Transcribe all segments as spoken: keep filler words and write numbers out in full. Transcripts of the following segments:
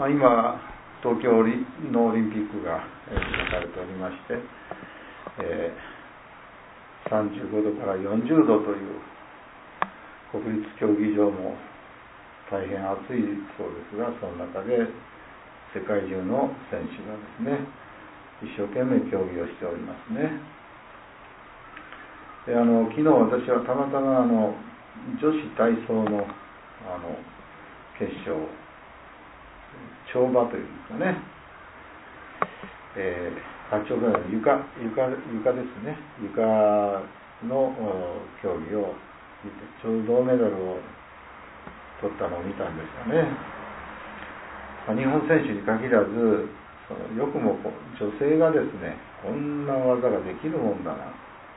まあ、今東京のオリンピックが開かれておりまして、えー、さんじゅうごどからよんじゅうどという国立競技場も大変暑いそうですが、その中で世界中の選手がですね、一生懸命競技をしておりますね。であの昨日私はたまたまあの女子体操のあの決勝、跳馬というんですかね、えー、あ、跳馬の床、床、床ですね、床の競技を見て、ちょうど銅メダルを取ったのを見たんですがね、まあ、日本選手に限らず、そのよくも女性がですね、こんな技ができるもんだな。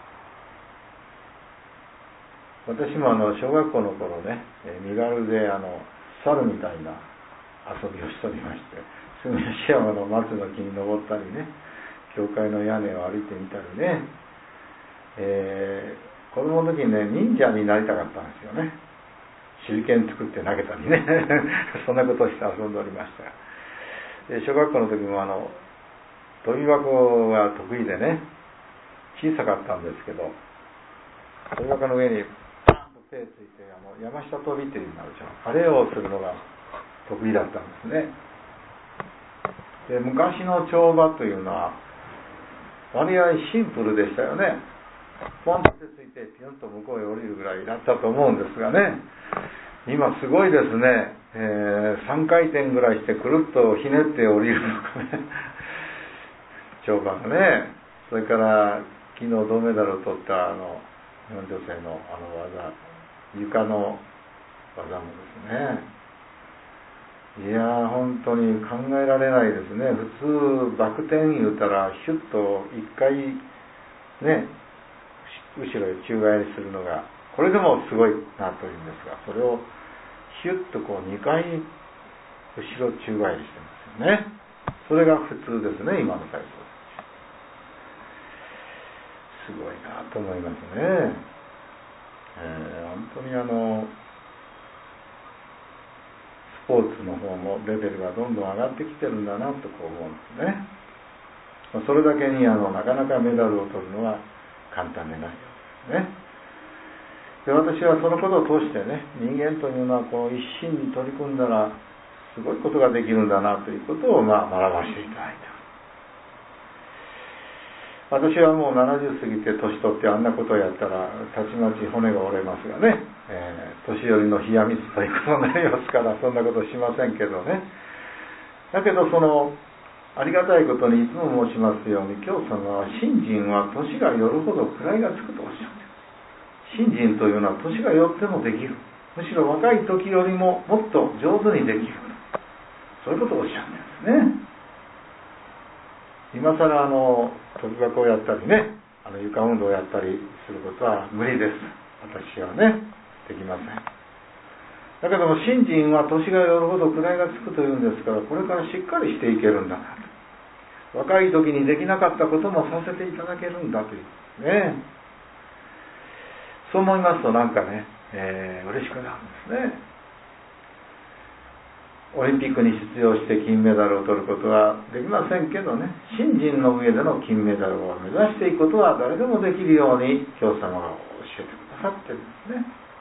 私もあの小学校の頃ね、身軽であの猿みたいな遊びをしておりまして、住吉山の松の木に登ったりね、教会の屋根を歩いてみたりね、えー、子供の時にね、忍者になりたかったんですよね。手裏剣作って投げたりねそんなことをして遊んでおりました。で小学校の時もあの跳び箱が得意でね、小さかったんですけど、跳び箱の上に手ついてあの山下跳びっていうのがあるでしょ、あれをするのが得意だったんですね。で昔の跳馬というのは割合シンプルでしたよね。ポンと手ついてピュンと向こうへ降りるぐらいだったと思うんですがね、今すごいですね、えー、さんかいてんぐらいしてくるっとひねって降りるとかね跳馬がね、それから昨日銅メダルを取ったあの日本女性のあの技、床の技もですね、いやー本当に考えられないですね。普通バク転言うたらヒュッといっかいね、後ろへ宙返りするのがこれでもすごいなというんですが、それをヒュッとこうにかい後ろ宙返りしてますよね。それが普通ですね、今の体操。すごいなと思いますね。えー、本当にあのスポーツの方もレベルがどんどん上がってきてるんだなとこう思うんですね。それだけにあのなかなかメダルを取るのは簡単でないですね。で私はそのことを通してね、人間というのはこの一心に取り組んだらすごいことができるんだなということをまあ学ばせていただいた。私はもうななじゅう過ぎて年取ってあんなことをやったらたちまち骨が折れますがね、えー、年寄りの冷や水ということになりますからそんなことしませんけどね。だけどそのありがたいことにいつも申しますように、教様は信心は年がよるほど位がつくとおっしゃっている。信心というのは年がよってもできる、むしろ若い時よりももっと上手にできる、そういうことをおっしゃっているんですね。今更あの跳び箱をやったりね、あの床運動をやったりすることは無理です。私はね、できません。だけども信心は年がよるほど位がつくというんですから、これからしっかりしていけるんだなと。若い時にできなかったこともさせていただけるんだというね。そう思いますとなんかね、えー、嬉しくなるんですね。オリンピックに出場して金メダルを取ることはできませんけどね、信心の上での金メダルを目指していくことは誰でもできるように教様が教えてくださってるんですね。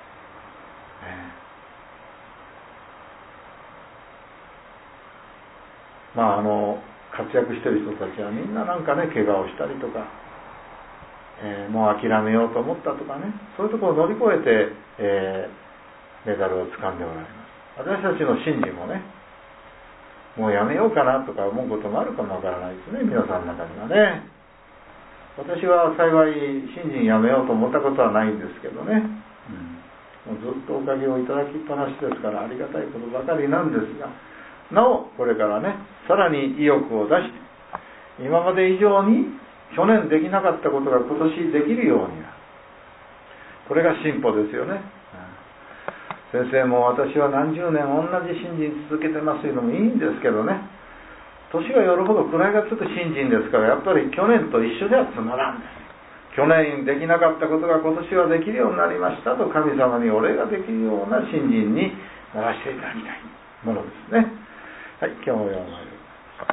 えー、まああの活躍している人たちはみんななんかね、怪我をしたりとか、えー、もう諦めようと思ったとかね、そういうところを乗り越えて、えー、メダルを掴んでおられます。私たちの信心もね、もうやめようかなとか思うこともあるかもわからないですね、皆さんの中にはね。私は幸い信心やめようと思ったことはないんですけどね、うん、もうずっとおかげをいただきっぱなしですからありがたいことばかりなんですが、なおこれからね、さらに意欲を出して今まで以上に去年できなかったことが今年できるようになる。これが進歩ですよね。先生も私は何十年同じ信心続けてますというのもいいんですけどね、年がよるほど位がつく信心ですから、やっぱり去年と一緒ではつまらんです。去年できなかったことが今年はできるようになりましたと神様にお礼ができるような信心にならしていただきたいものですね。 はい、今日も読まれ